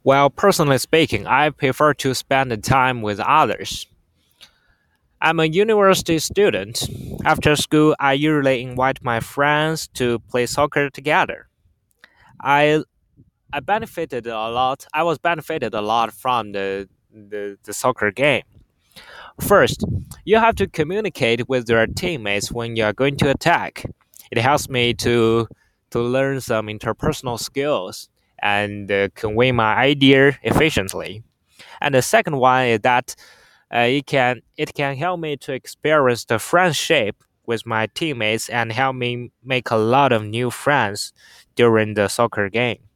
Well, personally speaking, I prefer to spend the time with others. I'm a university student. After school, I usually invite my friends to play soccer together. I I benefited a lot. I was benefited a lot from the soccer game. First, you have to communicate with your teammates when you are going to attack. It helps me to learn some interpersonal skills and convey my idea efficiently. And the second one is that it can help me to experience the friendship with my teammates and help me make a lot of new friends during the soccer game.